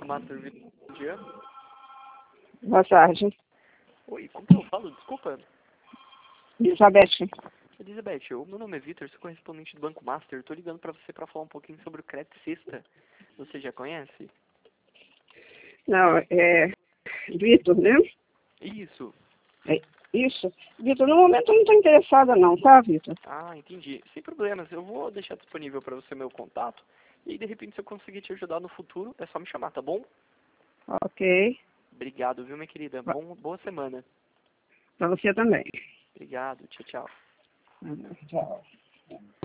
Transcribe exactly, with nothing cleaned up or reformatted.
Master Vitor. Bom dia. Boa tarde. Oi, como que eu falo? Desculpa. Elizabeth. Elizabeth, o meu nome é Vitor, sou correspondente do Banco Master. Estou ligando para você para falar um pouquinho sobre o Crédito Sexta. Você já conhece? Não, é... Vitor, né? Isso. É isso. Vitor, no momento eu não estou interessada não, tá, Vitor? Ah, entendi. Sem problemas, eu vou deixar disponível para você meu contato. E de repente, se eu conseguir te ajudar no futuro, é só me chamar, tá bom? Ok. Obrigado, viu, minha querida? Bom, boa semana. Para você também. Obrigado, tchau, tchau. Tchau.